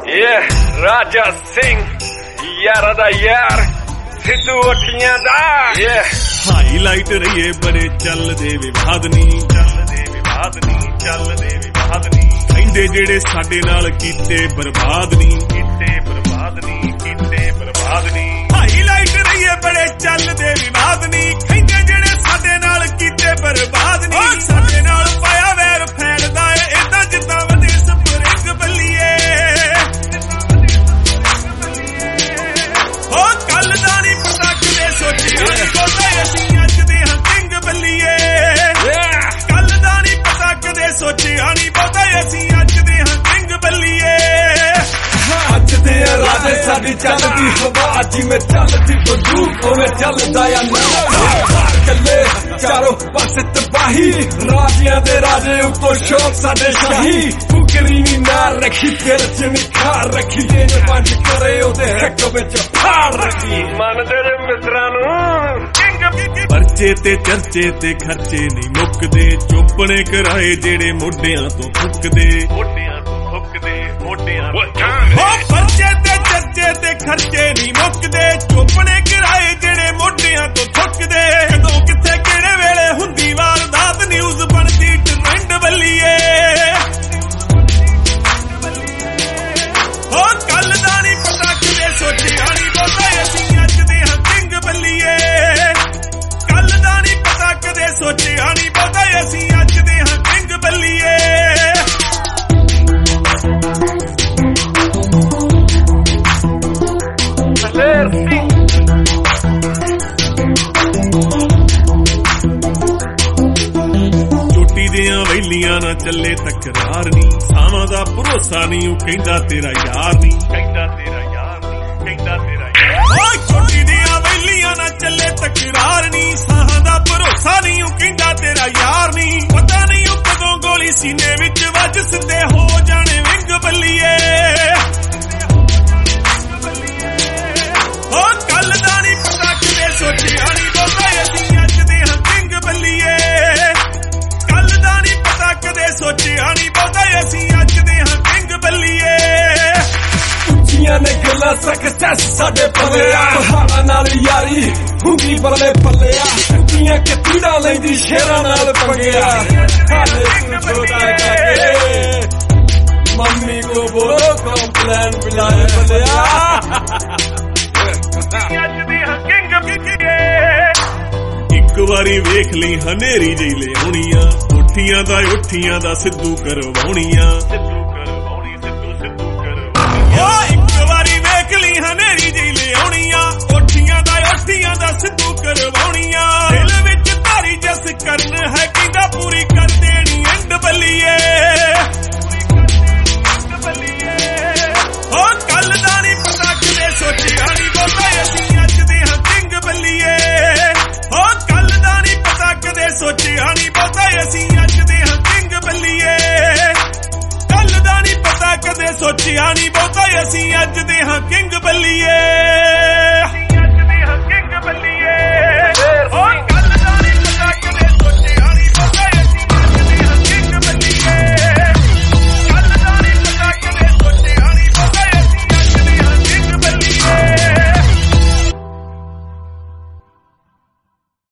ਰਾਜਾ ਸਿੰਘ ਯਾਰਾਂ ਦਾ ਯਾਰ ਸਿੱਧੂ ਉੱਠੀਆਂ ਦਾ ਹਾਈਲਾਈਟ ਰਹੀਏ ਬੜੇ ਚੱਲਦੇ ਵਿਵਾਦ ਨੀ ਕਹਿੰਦੇ ਜਿਹੜੇ ਸਾਡੇ ਨਾਲ ਕੀਤੇ ਬਰਬਾਦ ਨੀ ਹਾਈਲਾਈਟ ਰਹੀਏ ਬੜੇ ਚੱਲਦੇ ਵਿਵਾਦ ਨੀ ਕਹਿੰਦੇ ਜਿਹੜੇ ਸਾਡੇ ਨਾਲ ਕੀਤੇ ਬਰਬਾਦ ਨੀ ਸਾਡੇ ਨਾਲ ਪਾਇਆ ਵੈਰ ਫੈਲਦਾ ਏ ਏਦਾਂ ਜਿੱਦਾਂ ਵਧੇ ਸਪਰਿੰਗ ਬੱਲੀਏ ਕੱਲ ਦਾ ਨੀ ਪਤਾ ਕਿਤੇ ਸੋਚਿਆ ਨੀ ਬਹੁਤਾ ਅਸੀਂ ਅੱਜ ਦੇ ਹਾਂ ਕਿੰਗ ਬੱਲੀਏ ਕੱਲ ਦਾ ਨੀ ਪਤਾ ਕਦੇ ਸੋਚਿਆ ਨੀ ਬਹੁਤਾ ਅਸੀਂ ਅੱਜ ਦੇ ਹਾਂ ਕਿੰਗ ਬੱਲੀਏ ਅੱਜ ਦੇ ਰਾਜੇ ਸਾਡੀ ਚੱਲਦੀ ਹਵਾ ਜਿਵੇਂ ਚੱਲਦੀ ਬੰਦੂਕ ਉਵੇਂ ਚੱਲਦਾ ਆ ਨਾ ਚੱਲੇ ਚਾਰੋਂ ਪਾਸੇ ਤਬਾਹੀ ਰਾਜਿਆਂ ਦੇ ਰਾਜੇ ਉੱਤੋਂ ਸ਼ੌਕ ਸਾਡੇ ਸ਼ਾਹੀ ਫੁਕਰੀ ਨੀ ਨਾ ਰੱਖੀ ਦਿਲ ਚ ਨੀ ਖਾਰ ਰੱਖੀ ਜੇ ਪੰਜ ਕਰੇ ਉਹਦੇ ਹੱਕ ਵਿੱਚ ਫਾੜ ਰੱਖੀ ਮੰਨਦੇ ਨੇ ਮਿੱਤਰਾਂ ਨੂੰ ਪਰਚੇ ਤੇ ਚਰਚੇ ਤੇ ਖਰਚੇ ਨਹੀਂ ਮੁੱਕਦੇ ਚੁੱਪਣੇ ਕਰਾਏ ਜਿਹੜੇ ਮੋਢਿਆਂ ਤੋਂ ਫੁੱਕਦੇ ਪਰਚੇ ਤੇ ਚਰਚੇ ਤੇ ਖਰਚੇ ਨਹੀਂ ਮੁੱਕਦੇ ਚੁੱਪਣੇ ਕਰਾਏ ਜਿਹੜੇ ਮੋਢਿਆਂ ਤੋਂ ਥੁੱਕਦੇ ਕਦੋਂ ਕਿੱਥੇ ਕਿਹੜੇ ਵੇਲੇ ਹੁੰਦੀ ਵਾਰਦਾਤ ਨਿਊਜ਼ ਬਣਦੀ ਟ੍ਰੈਂਡ ਬੱਲੀਏ ਕੱਲ ਦਾ ਨੀ ਪਤਾ ਕਿਤੇ ਸੋਚਿਆ ਨੀ ਬਹੁਤਾ ਅਸੀਂ ਅੱਜ ਦੇ ਹਾਂ ਕਿੰਗ ਬੱਲੀਏ ਕੱਲ ਦਾ ਨੀ ਪਤਾ ਕਦੇ ਸੋਚਿਆ ਨੀ ਬਹੁਤਾ ਅਸੀਂ ਅੱਜ ਦੇ ਹਾਂ ਕਿੰਗ ਬੱਲੀਏ ਚੋਟੀ ਦੀਆਂ ਵੈਲੀਆਂ ਨਾ ਚੱਲੇ ਤਕਰਾਰ ਨੀ ਸਾਵਾਂ ਦਾ ਭਰੋਸਾ ਨੀ ਉਹ ਕਹਿੰਦਾ ਤੇਰਾ ਯਾਰ ਨੀ ਚੋਟੀ ਦੀਆਂ ਵੈਲੀਆਂ ਨਾ ਚੱਲੇ ਤਕਰਾਰ ਨੀ ਸਾਹਾਂ ਦਾ ਭਰੋਸਾ ਨੀ ਉਹ ਕਹਿੰਦਾ ਤੇਰਾ ਯਾਰ ਨੀ ਪਤਾ ਨਹੀਂ ਉਹ ਕਦੋਂ ਗੋਲੀ ਸੀਨੇ ਵਿੱਚ ਵੱਜ ਸਿੱਧੇ ਹੋ ਜਾਣੇ ਵਿੰਗ ਬੱਲੀਏ ਕੱਲ ਦਾ ਨੀ ਪਤਾ ਕਿਤੇ ਸੋਚਿਆ ਨੀ ਬਹੁਤਾ ਅਸੀਂ ਅੱਜ ਦੇ ਹਾਂ ਕਿੰਗ ਬੱਲੀਏ ਕੱਲ ਦਾ ਨੀ ਪਤਾ ਕਦੇ ਸੋਚਿਆ ਨੀ ਬਹੁਤਾ ਅਸੀਂ ਅੱਜ ਦੇ ਹਾਂ ਕਿੰਗ ਬੱਲੀਏ ਉੱਚੀਆਂ ਨੇ ਗੱਲਾਂ ਸਕਸੈਸ ਸਾਡੇ ਪੱਲਿਆ ਪਹਾੜਾਂ ਨਾਲ ਯਾਰੀ ਹੁੰਦੀ ਬੱਲੇ ਪੱਲਿਆ ਉੱਚੀਆਂ ਕਿਤੀੜਾਂ ਲੈਂਦੀ ਸ਼ੇਰਾਂ ਨਾਲ ਪੰਗਿਆ ਹਾਲੇ ਤੂੰ ਛੋਟਾ ਕਾਕੇ ਮੰਮੀ ਕੋ ਬੋਲੋ ਕੰਪਲੇਨ ਬਿਲਾਏ ਬੱਲਿਆ ਇੱਕ ਵਾਰੀ ਵੇਖ ਲਈ ਹਨੇਰੀ ਜਿਹੀ ਲਿਆਉਣੀਆਂ ਉੱਠੀਆਂ ਦਾ ਸਿੱਧੂ ਕਰਵਾਉਣੀਆਂ ਇੱਕ ਵਾਰੀ ਵੇਖ ਲਈ ਹਨੇਰੀ ਜਿਹੀ ਲਿਆਉਣੀਆਂ ਉੱਠੀਆਂ ਦਾ ਸਿੱਧੂ ਕਰਵਾਉਣੀਆਂ ਦਿਲ ਵਿੱਚ ਧਾਰੀ ਜਸ ਕਰਨ ਹੈ ਕਹਿੰਦਾ ਪੂਰੀ ਕਰ ਦੇਣੀ ਐਂਡ ਬੱਲੀਏ ਕੱਲ ਦਾ ਨੀ ਪਤਾ ਕਿਤੇ ਸੋਚਿਆ ਨੀ ਬਹੁਤਾ ਅਸੀਂ ਅੱਜ ਦੇ ਹਾਂ ਕਿੰਗ ਬੱਲੀਏ ਕੱਲ ਦਾ ਨੀ ਪਤਾ ਕਦੇ ਸੋਚਿਆ ਨੀ ਬਹੁਤਾ ਅਸੀਂ ਅੱਜ ਦੇ ਹਾਂ ਕਿੰਗ ਬੱਲੀਏ ਕੱਲ ਦਾ ਨੀ ਪਤਾ ਕਦੇ ਸੋਚਿਆ ਨੀ ਬਹੁਤਾ ਅਸੀਂ ਅੱਜ ਦੇ ਹਾਂ ਕਿੰਗ ਬੱਲੀਏ